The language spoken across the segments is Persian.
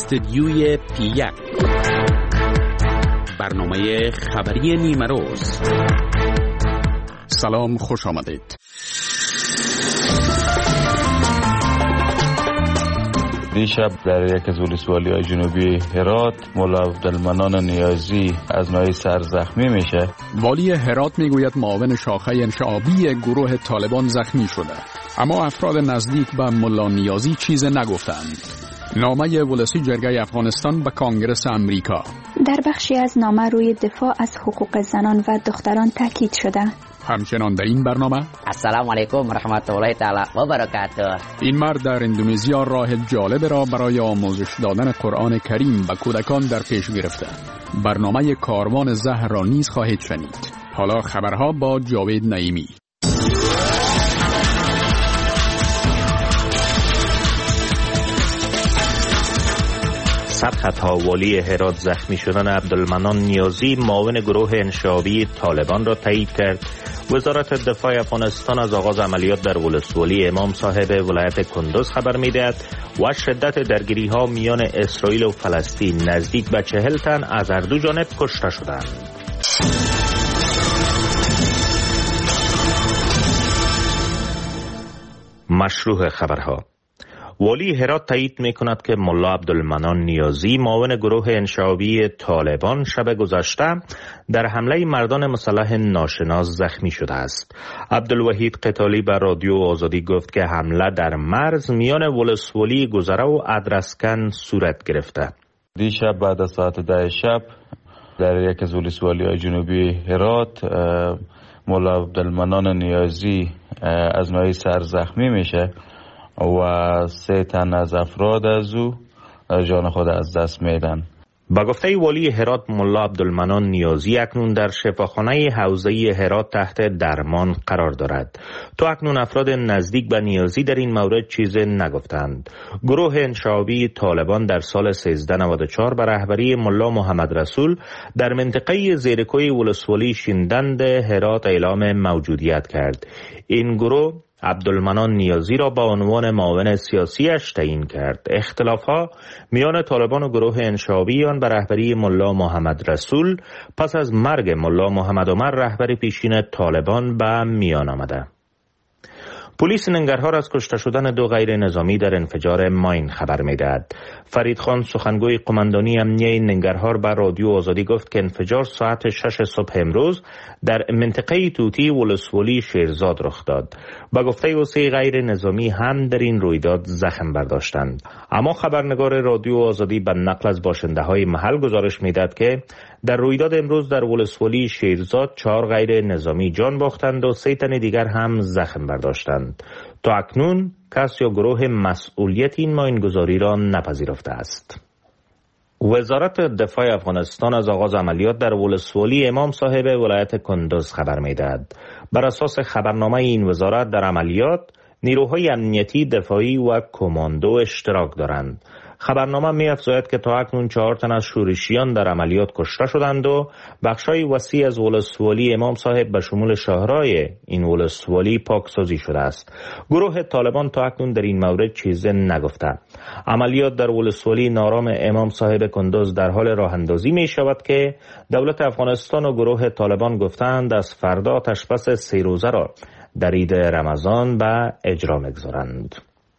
استدیوی پی1 برنامه خبری نیمه روز. سلام، خوش آمدید. دیشب در یک از ولسوالی‌های جنوبی هرات مولا عبدالمنان نیازی از ناحیه سر زخمی میشه. والی هرات میگوید معاون شاخه انشعابی گروه طالبان زخمی شده، اما افراد نزدیک به مولا نیازی چیز نگفتند. نامه ولسی جرگه افغانستان به کانگرس امریکا. در بخشی از نامه روی دفاع از حقوق زنان و دختران تاکید شده. همچنان در این برنامه السلام علیکم و رحمت الله تعالی و برکاته. این مرد در اندونزیا راه جالب را برای آموزش دادن قرآن کریم به کودکان در پیش گرفته. برنامه کاروان زهر را نیز خواهید شنید. حالا خبرها با جاوید نعیمی. سرخطها والی هرات زخمی شدن عبدالمنان نیازی معاون گروه انشعابی طالبان را تایید کرد. وزارت دفاع افغانستان از آغاز عملیات در ولسوالی امام صاحب ولایت کندوز خبر می‌دهد و شدت درگیری ها میان اسرائیل و فلسطین نزدیک به 40 تن از هر دو جانب کشته شدند. مشروع خبرها. والی هرات تایید می کند که مولا عبدالمنان نیازی معاون گروه انشعابی طالبان شب گذشته در حمله مردان مسلح ناشناس زخمی شده است. عبدالوحید قتالی به رادیو آزادی گفت که حمله در مرز میان ولسوالی گذره و ادرسکن صورت گرفته. دیشب بعد از ساعت 10 شب در یک از ولسوالی‌های جنوبی هرات مولا عبدالمنان نیازی از ناحیه سر زخمی میشه و 3 تن از افراد از او جان خود از دست میدن. با گفته والی هرات مولا عبدالمنان نیازی اکنون در شفاخانه حوزه‌ای هرات تحت درمان قرار دارد. تا اکنون افراد نزدیک به نیازی در این مورد چیز نگفتند. گروه انشعابی طالبان در سال 1394 به رهبری مولا محمد رسول در منطقه زیرکوی ولسوالی شیندند هرات اعلام موجودیت کرد. این گروه عبدالمنان نیازی را به عنوان معاون سیاسیش تعیین کرد. اختلاف‌ها میان طالبان و گروه انشعابی آن به رهبری ملا محمد رسول پس از مرگ ملا محمد عمر رهبر پیشین طالبان به میان آمده. پلیس ننگرهار از کشته شدن 2 غیر نظامی در انفجار ماین خبر می‌دهد. فرید خان سخنگوی قماندانی امنیه ننگرهار به رادیو آزادی گفت که انفجار ساعت 6 صبح امروز در منطقه توتی ولسوالی شیرزاد رخ داد. با گفته او 3 غیر نظامی هم در این رویداد زخم برداشتند. اما خبرنگار رادیو آزادی به نقل از باشنده‌های محل گزارش می‌دهد که در رویداد امروز در ولسوالی شیرزاد 4 غیر نظامی جان باختند و 3 تن دیگر هم زخم برداشتند. تا اکنون کس یا گروه مسئولیت این ماینگذاری را نپذیرفته است. وزارت دفاع افغانستان از آغاز عملیات در ولسوالی امام صاحب ولایت کندوز خبر می‌دهد. بر اساس خبرنامه این وزارت در عملیات نیروهای امنیتی، دفاعی و کماندو اشتراک دارند. خبرنامه می‌افزاید که تا اکنون 4 تن از شورشیان در عملیات کشته شدند و بخشای وسیع از ولسوالی امام صاحب به شمول شهرهای این ولسوالی پاکسازی شده است. گروه طالبان تا اکنون در این مورد چیزی نگفته. عملیات در ولسوالی نارام امام صاحب کندوز در حال راه اندازی می شود که دولت افغانستان و گروه طالبان گفتند از فردا آتشبس 3 روزه را در عید رمضان به اجرا می‌گذارند.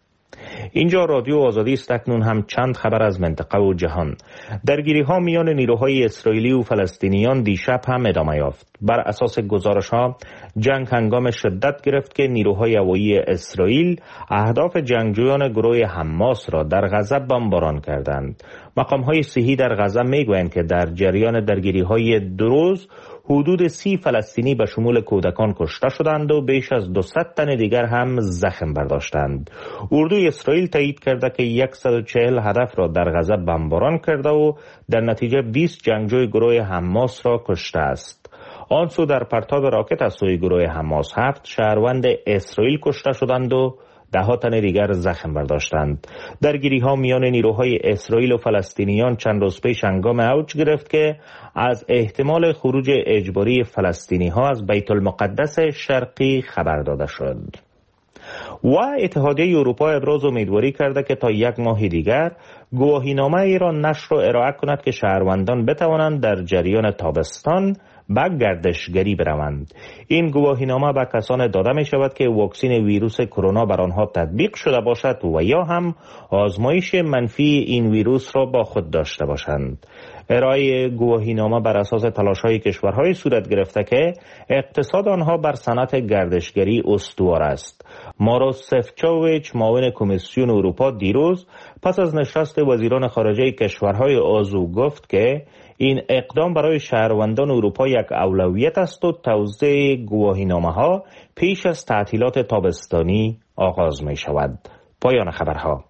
اینجا رادیو آزادی است. اکنون هم چند خبر از منطقه و جهان. درگیری ها میان نیروهای اسرائیلی و فلسطینیان دیشب هم ادامه یافت. بر اساس گزارش ها جنگ هنگام شدت گرفت که نیروهای هوایی اسرائیل اهداف جنگجویان گروه حماس را در غزه بمباران کردند. مقام های صحی در غزه میگویند که در جریان درگیری های 2 روز حدود 30 فلسطینی به شمول کودکان کشته شدند و بیش از 200 تن دیگر هم زخم برداشتند. اردوی اسرائیل تایید کرده که 140 هدف را در غزه بمباران کرده و در نتیجه 20 جنگجوی گروه حماس را کشته است. آن سو در پرتاب راکت از سوی گروه حماس 7 شهروند اسرائیل کشته شدند و 10 تن دیگر زخم برداشتند. درگیری ها میان نیروهای اسرائیل و فلسطینیان چند روز پیش هنگام اوج گرفت که از احتمال خروج اجباری فلسطینی ها از بیت المقدس شرقی خبر داده شد. و اتحادیه اروپا ابراز امیدواری کرده که تا 1 ماه دیگر گواهینامه ای را نشر و ارائه کند که شهروندان بتوانند در جریان تابستان به گردشگری بروند. این گواهینامه به کسان داده می شود که واکسن ویروس کرونا بر آنها تطبیق شده باشد و یا هم آزمایش منفی این ویروس را با خود داشته باشند. ارائه گواهینامه بر اساس تلاش‌های کشورهای صورت گرفته که اقتصاد آنها بر صنعت گردشگری استوار است. ماروس سفچوویچ معاون کمیسیون اروپا دیروز پس از نشست وزیران خارجه کشورهای عضو گفت که این اقدام برای شهروندان اروپا یک اولویت است و توزیع گواهینامه‌ها پیش از تعطیلات تابستانی آغاز می شود. پایان خبرها.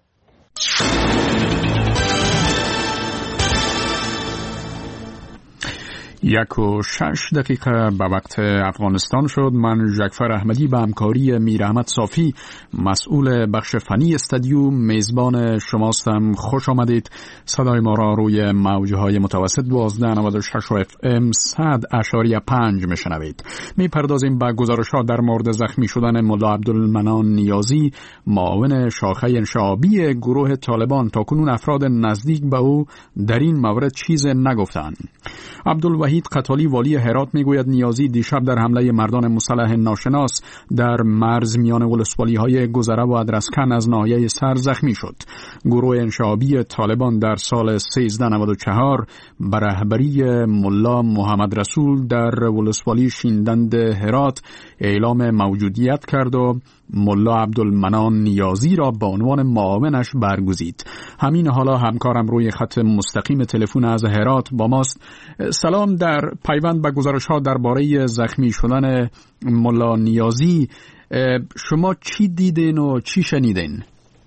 1:06 به وقت افغانستان شد. من جعفر احمدی به همکاری میر احمد صافی مسئول بخش فنی استودیو میزبان شماستم. خوش آمدید. صدای ما را روی موجهای متوسط 1296 و FM 100.5 میشنوید. میپردازیم به گزارشات در مورد زخمی شدن ملا عبدالمنان نیازی، معاون شاخه انشعابی گروه طالبان. تاکنون افراد نزدیک به او در این مورد چیز نگفتند. عبدالوحید قتالی والی هرات میگوید نیازی دیشب در حمله مردان مسلح ناشناس در مرز میان ولسوالی‌های گذره و ادرسکن از ناحیه سر زخمی شد. گروه انشعابی طالبان در سال 1394 به رهبری ملا محمد رسول در ولسوالی شیندند هرات اعلام موجودیت کرد و ملا عبدالمنان نیازی را به عنوان معاونش برگزید. همین حالا همکارم روی خط مستقیم تلفن از هرات با ماست. سلام. در پیوند به گزارش‌ها درباره زخمی شدن ملا نیازی شما چی دیدین و چی شنیدین؟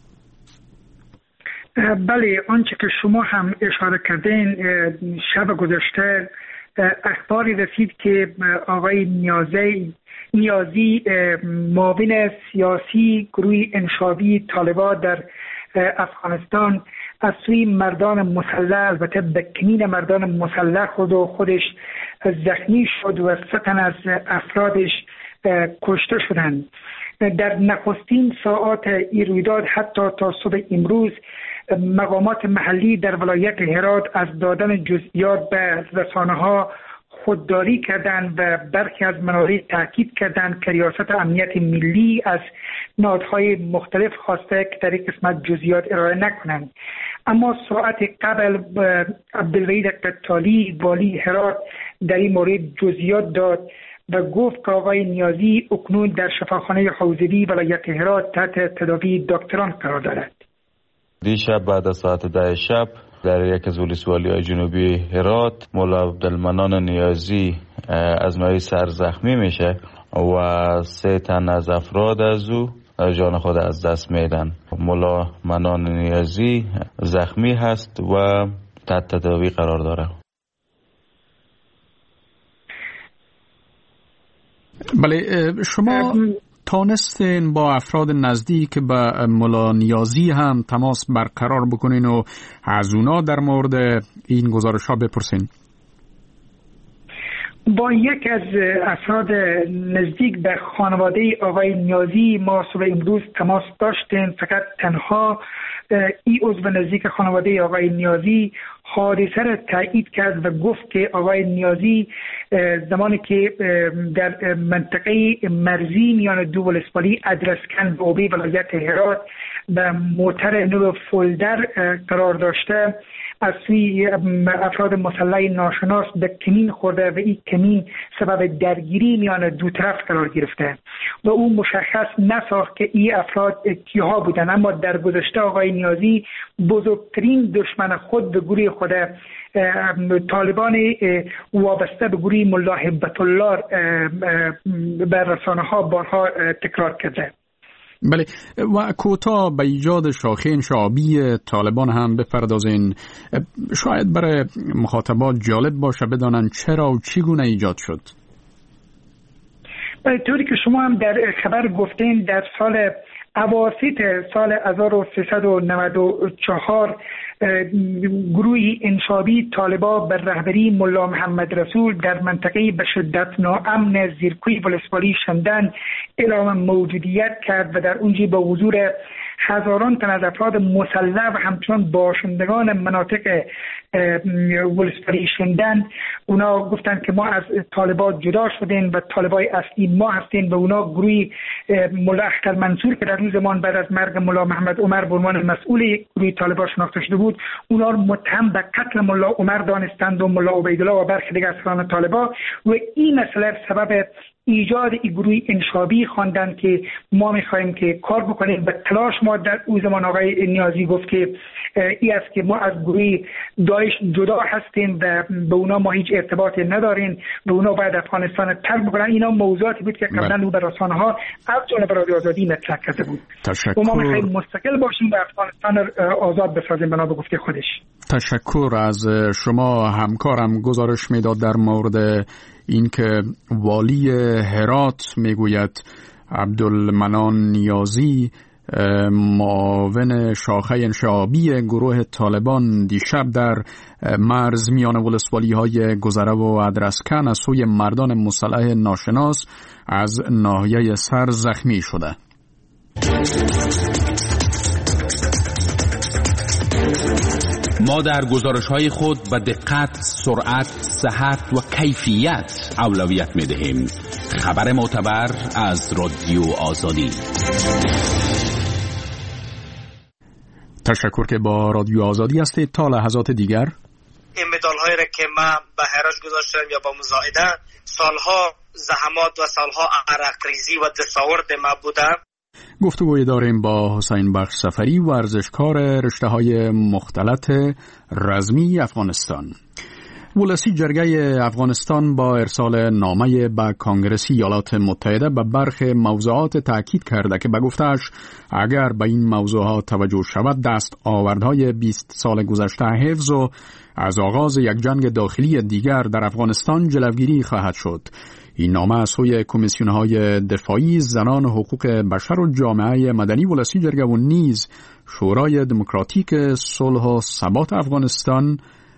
بله، آنچه که شما هم اشاره کردین، شب گذشته اخباری رسید که آقای نیازی معاون سیاسی گروه انشعابی طالبان در افغانستان از سوی مردان مسلح، البته به کمین مردان مسلح خودش زخمی شد و 3 تن از افرادش کشته شدند. در نخستین ساعات این رویداد حتی تا صبح امروز مقامات محلی در ولایت هرات از دادن جزئیات به رسانه‌ها خودداری کردند و برخی از منابع تاکید کردند که ریاست امنیت ملی از نهادهای مختلف خواسته که در این قسمت جزئیات ارائه نکنند. اما ساعت قبل عبدالوحید قتالی والی هرات در این مورد جزئیات داد و گفت که آقای نیازی اکنون در شفاخانه حوزوی ولایت هرات تحت تداوی دکتران قرار دارد. دیشب بعد از ساعت 10 شب در یک از ولسوالی‌های جنوبی هرات ملا عبدالمنان نیازی از ناحیه سر زخمی میشه و 3 تن از افراد از او جان خود از دست میدن. ملا منان نیازی زخمی هست و تحت تداوی قرار داره. بله، شما تانستین با افراد نزدیک به ملا نیازی هم تماس برقرار بکنین و از اونا در مورد این گزارش ها بپرسین؟ با یک از افراد نزدیک به خانواده آقای نیازی ما صبح امروز تماس داشتیم. فقط تنها این عضو نزدیک خانواده آقای نیازی حادثه را تایید کرد و گفت که آقای نیازی زمانی که در منطقه مرزی میان دو ولسوالی ادرسکن و اوبی ولایت هرات به موتر نو فولدر قرار داشته، از سوی افراد مسلح ناشناس به کمین خورده و این کمین سبب درگیری میان دو طرف قرار گرفته و او مشخص نساخت که این افراد کیها بودن. اما در گذشته آقای نیازی بزرگترین دشمن خود به گروه خود طالبان وابسته به گروه ملا هبت الله بر رسانه ها بارها تکرار کرده. بله، و کوتاه به ایجاد شاخه انشعابی طالبان هم بپردازین. شاید برای مخاطبات جالب باشه بدانن چرا و چگونه ایجاد شد. طوری که شما هم در خبر گفتین، در سال اواسط سال 1394 گروه انشابی طالبا بر رهبری ملا محمد رسول در منطقه به شدت ناامن زیرکوی ولسوالی شندن اعلام موجودیت کرد و در اونجا با حضور هزاران تن از افراد مسلح و همچنان باشندگان مناطق ولسوالی شندن اونا گفتن که ما از طالبان جدا شدیم و طالبای اصلی ما هستیم و اونا گروه ملا اختر منصور که در اون زمان بعد از مرگ ملا محمد عمر به عنوان مسئول گروه طالبان شناخته شده بود اونا رو متهم به قتل ملا عمر دانستند و ملا عبیدالله و برخی دیگر افسران طالبان و این مسئله سبب ایجاد این گروه انشابی خواندن که ما می‌خوایم که کار بکنیم به تلاش. ما در اون زمان آقای نیازی گفت که این است که ما از گروه داعش جدا هستیم و به اونا ما هیچ ارتباطی نداریم و اونا باید افغانستان ترک بکنن. اینا موضوعاتی بود که قبلا به رسانه‌ها از جانب رادیو آزادی مطرح کرده بود. تشکر. و ما می‌خوایم مستقل باشیم و افغانستان آزاد بسازیم بنا به گفته خودش. تشکر از شما. همکارم گزارش میداد در مورد اینکه والی هرات میگوید عبدالمنان نیازی معاون شاخه انشعابی گروه طالبان دیشب در مرز میان ولسوالی های گذره و ادرسکن از سوی مردان مسلح ناشناس از ناحیه سر زخمی شده. ما در گزارش‌های خود به دقت، سرعت، صحت و کیفیت اولویت می‌دهیم. خبر معتبر از رادیو آزادی. تشکر که با رادیو آزادی هستید. تا لحظات دیگر این مدال‌هایی را که من به هراج گذاشتم یا با مساعده سالها زحمات و سالها عرق ریزی و دستاورد ما بوده. گفتگوی داریم با حسین بخش سفری، ورزشکار رشته‌های مختلط رزمی افغانستان. ولسی جرگه افغانستان با ارسال نامه به کنگره ایالات متحده به برخی موضوعات تاکید کرده که به گفته‌اش اگر به این موضوعات توجه شود دستاوردهای 20 سال گذشته حفظ و از آغاز یک جنگ داخلی دیگر در افغانستان جلوگیری خواهد شد. این نامه از سوی کمیسیون‌های دفاعی، زنان، حقوق بشر و جامعه مدنی ولسی جرگه و نیز شورای دموکراتیک صلح و ثبات افغانستان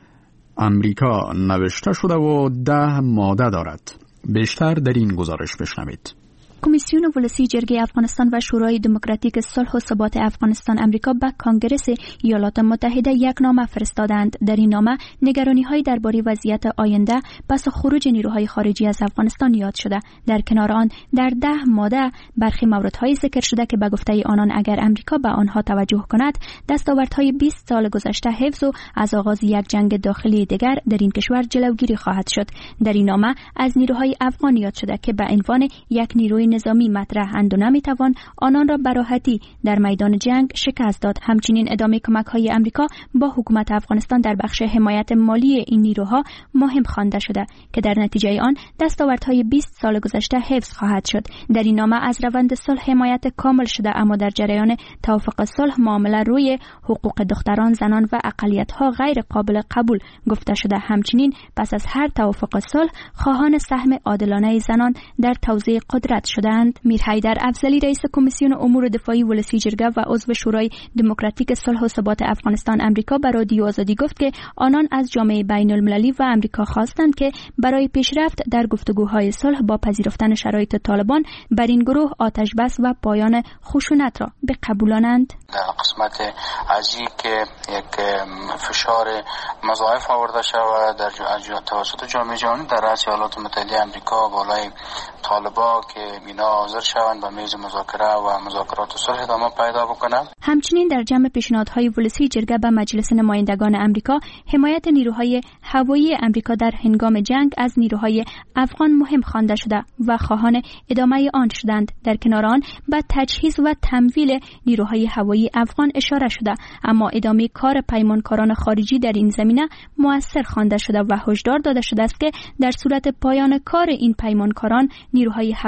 امریکا نوشته شده و 10 ماده دارد. بیشتر در این گزارش بشنوید. کمیسیون ولسی جرگه افغانستان و شورای دموکراتیک صلح و ثبات افغانستان امریکا به کنگره ایالات متحده یک نامه فرستادند. در این نامه نگرانی‌های درباره وضعیت آینده پس خروج نیروهای خارجی از افغانستان یاد شده. در کنار آن در 10 ماده برخی موردهای ذکر شده که به گفته آنان اگر امریکا به آنها توجه کند دستاوردهای 20 سال گذشته حفظ و از آغاز یک جنگ داخلی دیگر در این کشور جلوگیری خواهد شد. در این نامه از نیروهای افغان یاد شده که به عنوان یک نیروی نظامی مطرح اند و نمیتوان آنان را براحتی در میدان جنگ شکست داد. همچنین ادامه کمک‌های امریکا با حکومت افغانستان در بخش حمایت مالی این نیروها مهم خوانده شده که در نتیجه آن دستاوردهای 20 سال گذشته حفظ خواهد شد. در این نامه از روند صلح حمایت کامل شده، اما در جریان توافق صلح معامله روی حقوق دختران، زنان و اقلیت‌ها غیر قابل قبول گفته شده. همچنین پس از هر توافق صلح خواهان سهم عادلانه زنان در توزیع قدرت شدند. میر حیدر افضلی رئیس کمیسیون امور دفاعی ولسی جرگه و عضو شورای دموکراتیک صلح و ثبات افغانستان امریکا به رادیو آزادی گفت که آنان از جامعه بین المللی و امریکا خواستند که برای پیشرفت در گفتگوهای صلح با پذیرفتن شرایط طالبان بر این گروه آتش بس و پایان خشونت را بقبولانند. در قسمت عجیب که یک فشار مضاعف آورده شود در توسط جامعه جهانی در رأس ایالات متحده امریکا بالای طالبان که اینا حاضر شوند به میز مذاکره و مذاکرات صلح ادامه پیدا بکنند. همچنین در جمع پیشنهادهای ولسی جرگه به مجلس نمایندگان امریکا حمایت نیروهای هوایی امریکا در هنگام جنگ از نیروهای افغان مهم خوانده شده و خواهان ادامه آن شدند. در کنار آن به تجهیز و تمویل نیروهای هوایی افغان اشاره شده، اما ادامه کار پیمانکاران خارجی در این زمینه مؤثر خوانده شده و هشدار داده شده است که در صورت پایان کار این پیمانکاران نیروهای هوایی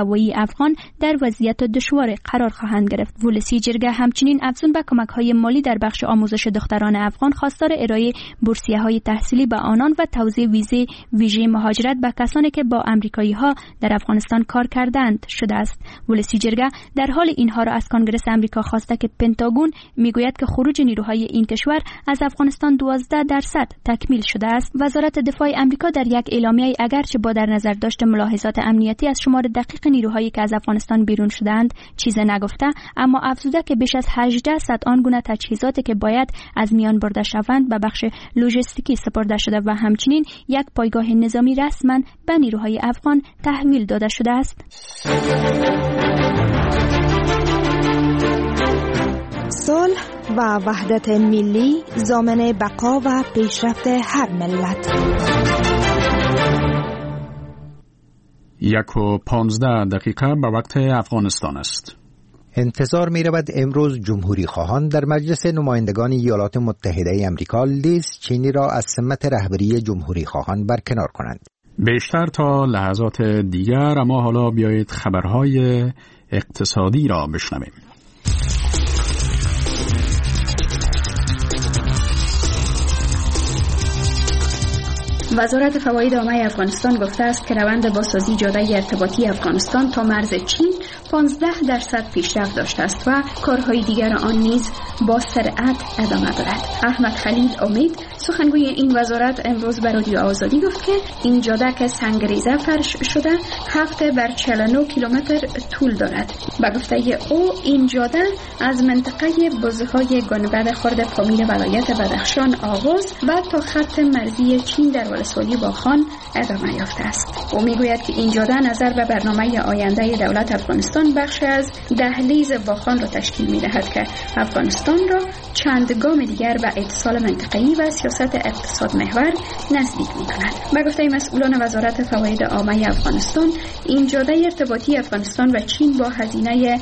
افغان در وضعیت دشوار قرار خواهند گرفت. ولسی جرگه همچنین افزون به کمک‌های مالی در بخش آموزش دختران افغان خواستار ارائه بورسیه‌های تحصیلی به آنان و توزیع ویزه ویژه مهاجرت به کسانی که با آمریکایی‌ها در افغانستان کار کردند شده است. ولسی جرگه در حال اینها را از کنگره آمریکا خواسته که پنتاگون میگوید که خروج نیروهای این کشور از افغانستان 12% تکمیل شده است. وزارت دفاع آمریکا در یک اعلامیه اگرچه با در نظر داشت ملاحظات امنیتی از شمار دقیق نیروهایی که از افغانستان بیرون شده‌اند چیز نگفته، اما افزوده که بیش از 1800 آنگونه تجهیزاتی که باید از میان برده شوند به بخش لوجستیکی سپرده شده و همچنین یک پایگاه نظامی رسما به نیروهای افغان تحویل داده شده است. صلح و وحدت ملی ضامن بقا و پیشرفت هر ملت. 1:15 به وقت افغانستان است. انتظار می رود امروز جمهوری خواهان در مجلس نمایندگان ایالات متحده آمریکا لیز چینی را از سمت رهبری جمهوری خواهان برکنار کنند. بیشتر تا لحظات دیگر، اما حالا بیایید خبرهای اقتصادی را بشنویم. وزارت فواید عامه افغانستان گفته است که روند بازسازی جاده ارتباطی افغانستان تا مرز چین 15% پیشرفت داشته است و کارهای دیگر آن نیز با سرعت ادامه دارد. احمد خلیل امید سخنگوی این وزارت امروز به رادیو آزادی گفت که این جاده که سنگریزه فرش شده 7 بر 49 کیلومتر طول دارد. به گفته او این جاده از منطقه بزهای گنبد خرد پامیر ولایت بدخشان آغاز و تا خط مرزی چین در ولسوالی باخان ادامه یافته است. او میگوید که این جاده نظر به برنامه آینده دولت افغانستان بخش از دهلیز باخان را تشکیل می‌دهد که افغانستان را چند گام دیگر به اتصال منطقه‌ای و سیاست اقتصاد محور نزدیک می‌کند. به گفته مسئولان وزارت فواید عامه افغانستان، این جاده ارتباطی افغانستان و چین با هزینه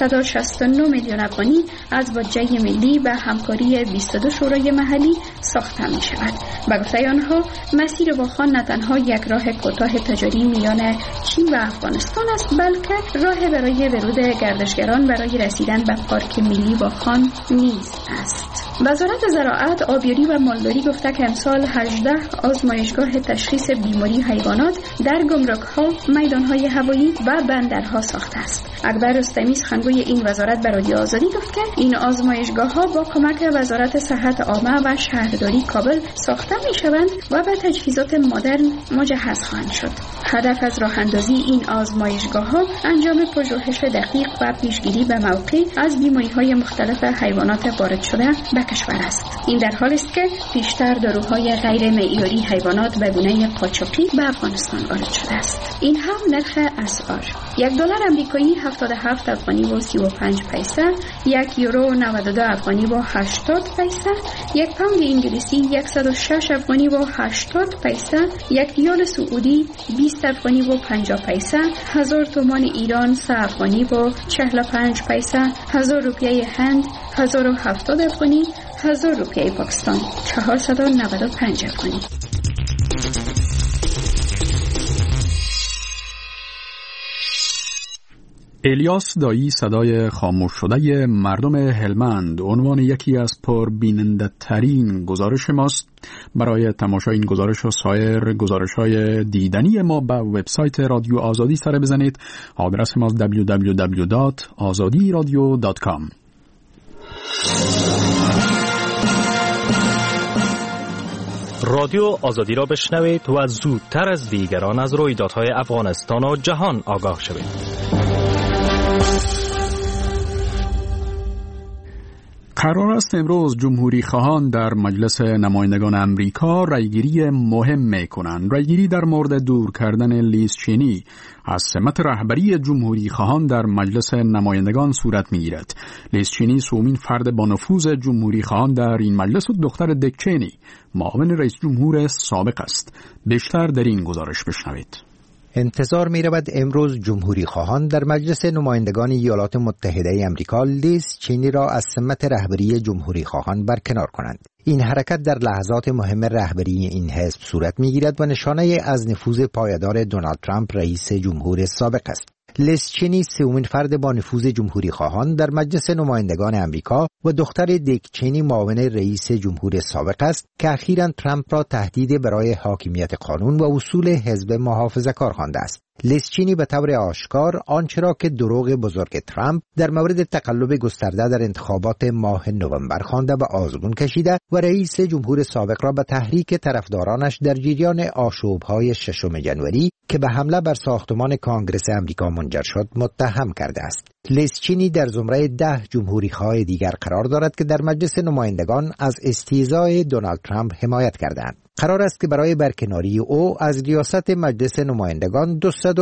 369 میلیون افغانی از بودجه ملی و همکاری 22 شورای محلی ساخته می‌شود. به گفته آنها مسیر باخان نه تنها یک راه کوتاه تجاری میان چین و افغانستان است، بلکه راه برای ورود گردشگران برای رسیدن به پارک ملی باخان نیز است. وزارت زراعت، آبیاری و مالداری گفته که امسال 18 آزمایشگاه تشخیص بیماری حیوانات در گمرک‌ها، میدان‌های هوایی و بندرها ساخته است. اکبر رستمی سخنگوی این وزارت به رادیو آزادی گفت که این آزمایشگاه‌ها با کمک وزارت صحت عامه و شهرداری کابل ساخته می‌شوند و به تجهیزات مدرن مجهز خواهند شد. هدف از راه اندازی این آزمایشگاه‌ها انجام پژوهش دقیق و پیشگیری به موقع از بیماری‌های مختلف حیوانات وارد شده به کشور است. این در حالی است که پیشتر داروهای غیر معیاری حیوانات به گونه قاچاقی به افغانستان وارد شده است. این هم نرخ اسعار: $1 آمریکایی 77 افغانی و 35 پیسه، €1 92 افغانی و 80 پیسه، یک پوند انگلیسی 106 افغانی و 80 پیسه، یک ریال سعودی 20 افغانی و 50 پیسه، 1000 تومان ایران 3 افغانی و 45 پیسه، 1000 روپیه هند 1070 افغانی، 1000 روپیه پاکستان 495 افغانی. الیاس دایی صدای خاموش شده مردم هلمند عنوان یکی از پربیننده ترین گزارش ماست. برای تماشای این گزارش و سایر گزارش‌های دیدنی ما به وبسایت رادیو آزادی سر بزنید. آدرس ما www.azadiradio.com. رادیو آزادی را بشنوید و زودتر از دیگران از رویدادهای افغانستان و جهان آگاه شوید. قرار است امروز جمهوری خواهان در مجلس نمایندگان امریکا رایگیری مهم می‌کنند. رایگیری در مورد دور کردن لیز چینی از سمت رهبری جمهوری خواهان در مجلس نمایندگان صورت می‌گیرد. لیز چینی سومین فرد با نفوذ جمهوری خواهان در این مجلس و دختر دک چینی، معاون رئیس جمهور سابق است. بیشتر در این گزارش بشنوید. انتظار می رود امروز جمهوری خواهان در مجلس نمایندگان ایالات متحده آمریکا لیز چینی را از سمت رهبری جمهوری خواهان برکنار کنند. این حرکت در لحظات مهم رهبری این حزب صورت می گیرد و نشانه از نفوذ پایدار دونالد ترامپ رئیس جمهور سابق است. لیز چینی سومین فرد با نفوذ جمهوری خواهان در مجلس نمایندگان امریکا و دختر دیک چینی معاون رئیس جمهور سابق است که اخیراً ترامپ را تهدید برای حاکمیت قانون و اصول حزب محافظه‌کار خوانده است. لیز چینی به طور آشکار آنچه را که دروغ بزرگ ترامپ در مورد تقلب گسترده در انتخابات ماه نوامبر خوانده و آزمون کشیده و رئیس جمهور سابق را به تحریک طرفدارانش در جریان آشوب‌های 6 ژانویه که به حمله بر ساختمان کانگرس امریکا منجر شد متهم کرده است. لیز چینی در زمره 10 جمهوری‌خواه دیگر قرار دارد که در مجلس نمایندگان از استیضاح دونالد ترامپ حمایت کردند. قرار است که برای برکناری او از ریاست مجلس نمایندگان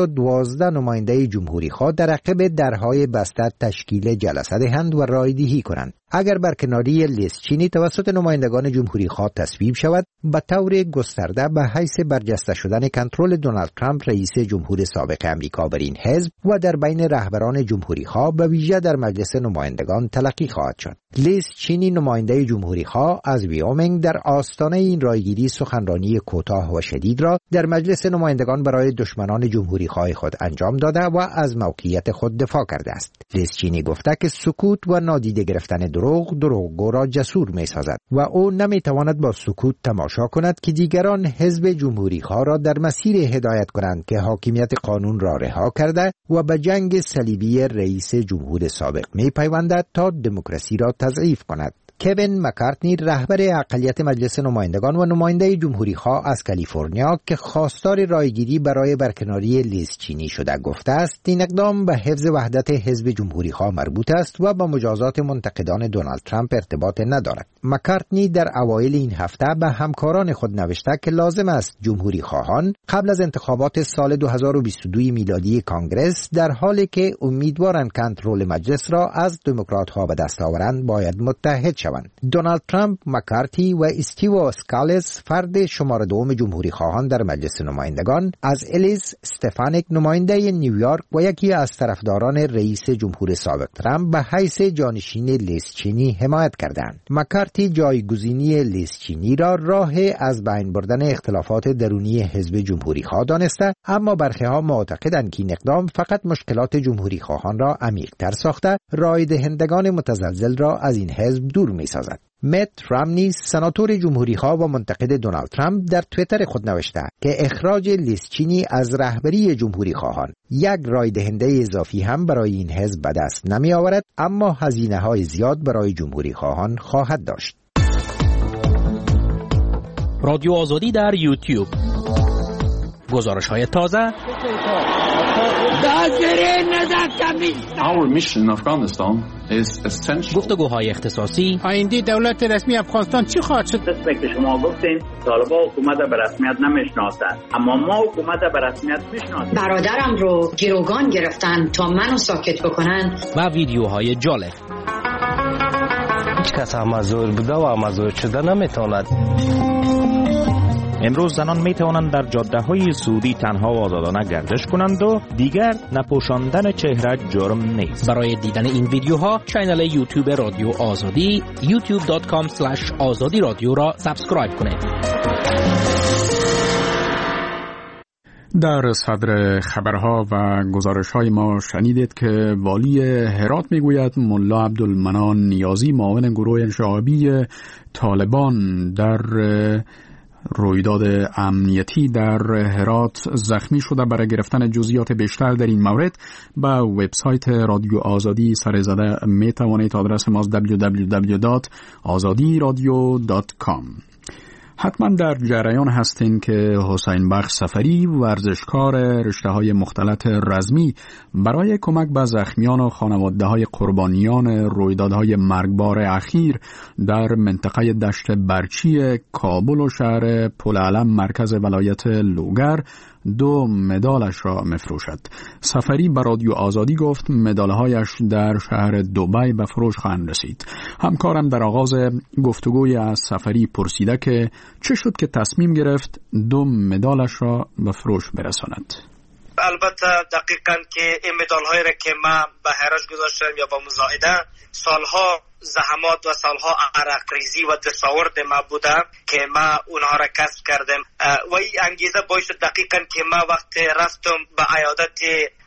212 نماینده جمهوری‌خواه در عقب درهای بسته تشکیل جلسه دهند و رایدهی کنند. اگر برکناری لیز چینی توسط نمایندگان جمهوری‌خواه تصویب شود، به طور گسترده به حیث برجسته شدن کنترل دونالد ترامپ رئیس جمهور سابق امریکا بر این حزب و در بین رهبران جمهوری‌خواه به ویژه در مجلس نمایندگان تلقی خواهد شد. لیز چینی نماینده جمهوری‌خواه از ویومینگ در آستانه این رایگیری سخنرانی کوتاه و شدید را در مجلس نمایندگان برای دشمنان جمهوری‌خواه خود انجام داده و از موقعیت خود دفاع کرده است. لیز چینی گفته که سکوت و نادیده گرفتن دروغگو را جسور می‌سازد و او نمی‌تواند با سکوت تماشا کند که دیگران حزب جمهوری‌خواه را در مسیر هدایت کنند که حاکمیت قانون را رها کرده و به جنگ صلیبی رئیس جمهور سابق می‌پیوندد تا دموکراسی را تضعیف کند. کوین مکارتنی رهبر اقلیت مجلس نمایندگان و نماینده جمهوری‌خواه از کالیفرنیا که خواستار رایگیری برای برکناری لیز چینی شده گفته است این اقدام به حفظ وحدت حزب جمهوری‌خواه مربوط است و با مجازات منتقدان دونالد ترامپ ارتباط ندارد. مکارتنی در اوایل این هفته به همکاران خود نوشته که لازم است جمهوری‌خواهان قبل از انتخابات سال 2022 میلادی کانگرس در حالی که امیدوارند کنترل مجلس را از دموکرات‌ها به دست آورند باید متحد شوند. دونالد ترامپ، مکارتی و استیو اسکالز فرد شماره دوم جمهوری خواهان در مجلس نمایندگان از الیز استفانیک نماینده نیویورک و یکی از طرفداران رئیس جمهور سابق ترامپ به حیث جانشین لیز چینی حمایت کردند. مکارتی جایگزینی لیز چینی را راه از بین بردن اختلافات درونی حزب جمهوری خواه دانسته، اما برخی‌ها معتقدند که این اقدام فقط مشکلات جمهوری خواهان را عمیق‌تر ساخته، رای دهندگان متزلزل را از این حزب دور می‌سازد. مت رامنی سناتور جمهوری‌خواه و منتقد دونالد ترامپ در توییتر خود نوشته که اخراج لیز چینی از رهبری جمهوری‌خواهان یک رای دهنده اضافی هم برای این حزب به دست نمی آورد، اما هزینه‌های زیاد برای جمهوری‌خواهان خواهد داشت. رادیو آزادی در یوتیوب. گزارش‌های تازه. Our mission in Afghanistan is essential. گفتگوهای اختصاصی. آینده دولت رسمی افغانستان چی خواهد شد؟ دست که شما گفتین طالبان حکومت به رسمیت نمیشناسند، اما ما حکومت به رسمیت میشناسیم. برادرم رو گروگان گرفتن تا منو ساکت بکنن. و ویدیوهای جالب. هیچ کس امازور بوده و امازور شده نمیتواند. امروز زنان می توانند در جاده‌های سعودی تنها و آزادانه گردش کنند و دیگر نپوشاندن چهره جرم نیست. برای دیدن این ویدیوها کانال یوتیوب رادیو آزادی youtube.com/azadi رادیو را سابسکرایب کنید. در صدر خبرها و گزارش‌های ما شنیدید که والی هرات میگوید ملا عبدالمنان نیازی معاون گروه انشعابی طالبان در رویداد امنیتی در هرات زخمی شده. برای گرفتن جزئیات بیشتر در این مورد به وبسایت رادیو آزادی سر زده می توانید. آدرس ما www.azadiradio.com. حتما در جریان هستین که حسین بخش سفری ورزشکار رشته‌های مختلط رزمی برای کمک به زخمیان و خانواده‌های قربانیان رویدادهای مرگبار اخیر در منطقه دشت برچی کابل و شهر پلعلم مرکز ولایت لوگر 2 مدالش را مفروشد. سفری به رادیو آزادی گفت مدالهایش در شهر دبی به فروش خواهند رسید. همکارم در آغاز گفتگوی از سفری پرسیده که چه شد که تصمیم گرفت 2 مدالش را به فروش برساند. البته دقیقاً که این مدال‌هایی را که من به هراج گذاشتم یا با مزایده سالها زحمات و سالها عرق ریزی و دساورد ما بوده که ما اونها را کسب کردم و این انگیزه باعث شد دقیقاً که ما وقت رفتم به عیادت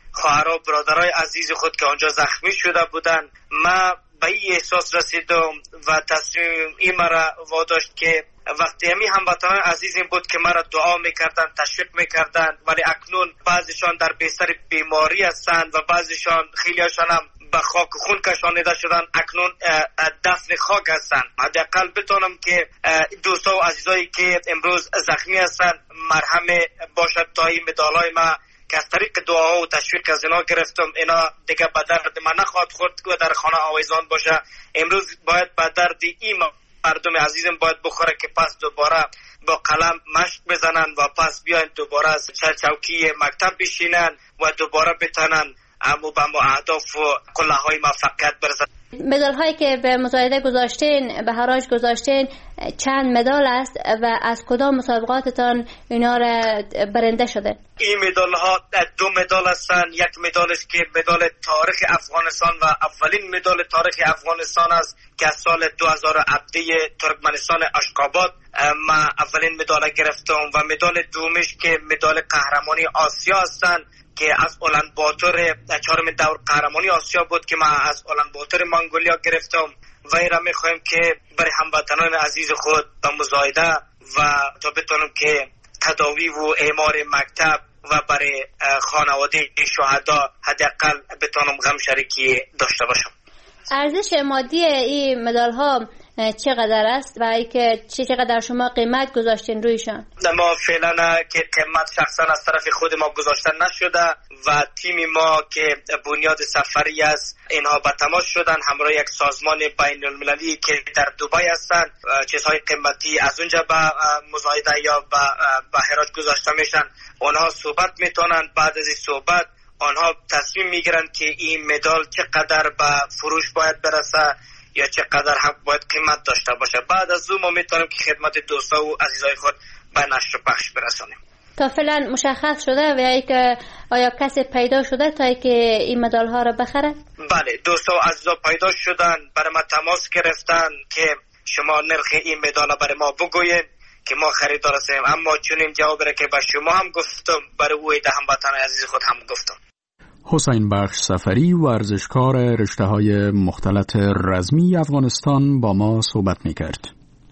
خواهرها برادرای عزیز خود که آنجا زخمی شده بودند. ما به این احساس رسیدم و تصمیم این مرا واداشت که وقتی همی هموطنان عزیز این بود که مرا دعا میکردن، تشویق میکردن، ولی اکنون بعضیشان در بستر بیماری هستند و بعضیشان خیلیشان هم به خاک خون کشانیده شدن، اکنون دفن خاک هستند. حداقل بتونم که دوستا و عزیزایی که امروز زخمی هستند مرهم باشد تا این مدالای ما که از طریق دعاها و تشویق از اینا گرفتم، اینا دیگه به درد من نخواهد خورد و در خانه آویزان باشه. امروز باید به درد این مردم عزیزم باید بخوره که پس دوباره با قلم مشق بزنن و پس بیاین دوباره از چوکی مکتب بشینن و دوباره بتونن اما به اهداف و قله های موفقیت برسن. مدال هایی که به مزایده گذاشتین، به حراج گذاشتین، چند مدال است و از کدام مسابقاتتان اینا را برنده شده؟ این مدال ها 2 مدال هستند. یک مدال است که مدال تاریخ افغانستان و اولین مدال تاریخ افغانستان است که از سال 2017 ترکمنستان اشخاباد ما اولین مدال گرفتم و مدال دومش که مدال قهرمانی آسیا هستند که از اولان باتور 4مین دور قهرمانی آسیا بود که ما از اولان باتور منگولیا گرفتم و این را میخوایم که برای هموطنان عزیز خود به مزایده و تا بتونم که تداوی و اعمار مکتب و برای خانواده شهدا حداقل بتونم غم شریکی داشته باشم. ارزش مادی این مدال ها چقدر است و اینکه چقدر شما قیمت گذاشتین رویشان؟ ما فعلا که قیمت شخصا از طرف خود ما گذاشتن نشده و تیم ما که بنیاد سفری است اینها به تماس شدن همراه یک سازمان بین المللی که در دبی هستند. چیزهای قیمتی از اونجا به مزایده یا به حراج گذاشته میشن. آنها صحبت میتونن، بعد از این صحبت آنها تصمیم میگیرن که این مدال چقدر به فروش باید برسه یا چقدر هم باید قیمت داشته باشه. بعد از اون ما میتونیم که خدمت دوستا و عزیزای خود به نشر و پخش برسانیم. تا فعلا مشخص شده و یا که آیا کسی پیدا شده تا که این مدال ها رو بخره؟ بله، دوستا و عزیزا پیدا شدن، برای ما تماس گرفتن که شما نرخ این مدال برای ما بگوین که ما خریدار هستیم. اما چون این جواب را که به شما هم گفتم برای او هموطن عزیز خود هم گفتم. حسین بخش سفری ورزشکار رشته‌های مختلط رزمی افغانستان با ما صحبت می‌کرد.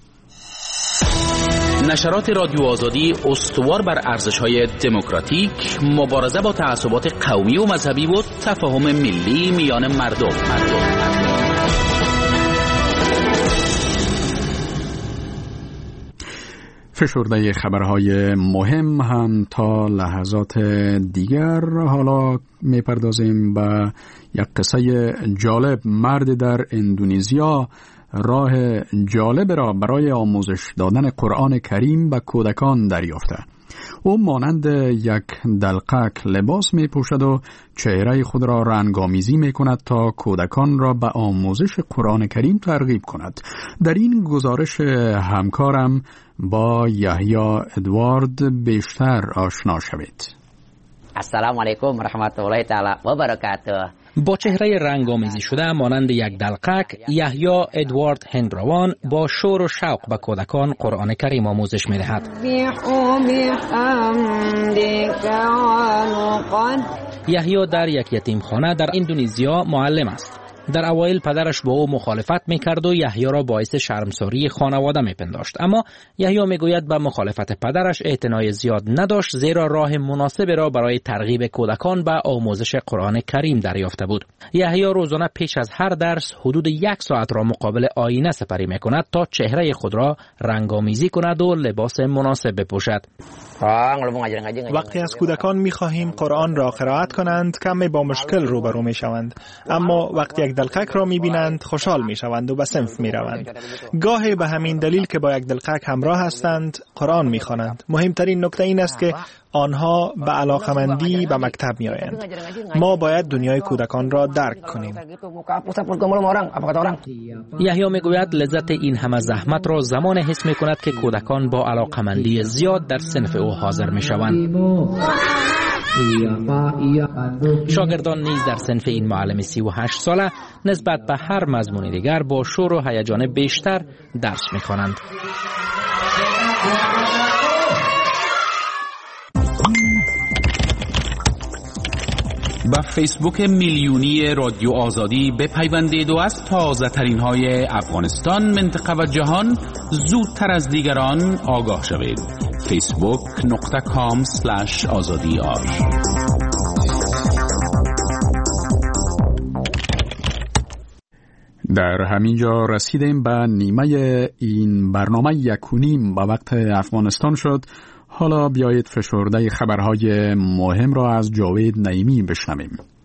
نشرات رادیو آزادی استوار بر ارزش‌های دموکراتیک، مبارزه با تعصبات قومی و مذهبی و تفاهم ملی میان مردم. فشرده خبرهای مهم هم تا لحظات دیگر. حالا میپردازیم به یک قصه جالب. مرد در اندونزیا راه جالب را برای آموزش دادن قرآن کریم به کودکان دریافته. او مانند یک دلقک لباس می پوشد و چهره خود را رنگامیزی می کند تا کودکان را به آموزش قرآن کریم ترغیب کند. در این گزارش همکارم با یحیی ادوارد بیشتر آشنا شوید. السلام علیکم و رحمت الله تعالی و برکاته. با چهره رنگامیزی شده مانند یک دلقک، یحیی ادوارد هندروان با شور و شوق به کودکان قرآن کریم آموزش می‌دهد. یحیی در یک یتیمخانه در اندونزیا معلم است. در اوایل پدرش با او مخالفت میکرد و یحیی را باعث شرمساری خانواده میپنداشت، اما یحیی میگوید به مخالفت پدرش اعتنای زیاد نداشت، زیرا راه مناسبی را برای ترغیب کودکان به آموزش قرآن کریم دریافته بود. یحیی روزانه پیش از هر درس حدود 1 ساعت را مقابل آینه سپری میکند تا چهره خود را رنگامیزی کند و لباس مناسب بپوشد. وقتی از کودکان می‌خواهیم قرآن را قرائت کنند کمی با مشکل روبرو می‌شوند، اما وقتی یک دلقک را می‌بینند خوشحال می‌شوند و به صنف می‌روند. گاهی به همین دلیل که با یک دلقک همراه هستند قرآن می‌خوانند. مهمترین نکته این است که آنها به علاقمندی به مکتب می‌آیند. ما باید دنیای کودکان را درک کنیم. یحیی میگوید لذت این همه زحمت را زمان حس می‌کند که کودکان با علاقمندی زیاد در صنف او حاضر می‌شوند. شاگردان نیز در صنف این معلم 38 ساله نسبت به هر مضمون دیگر با شور و هیجان بیشتر درس می‌خوانند. با فیسبوک میلیونی رادیو آزادی بپیوندید و از تازه ترین های افغانستان، منطقه و جهان زودتر از دیگران آگاه شوید. facebook.com/azadiar. در همین جا رسیدیم به نیمه این برنامه 1.5 به وقت افغانستان شد. حالا بیایید فشرده خبرهای مهم را از جاوید نعیمی بشنویم.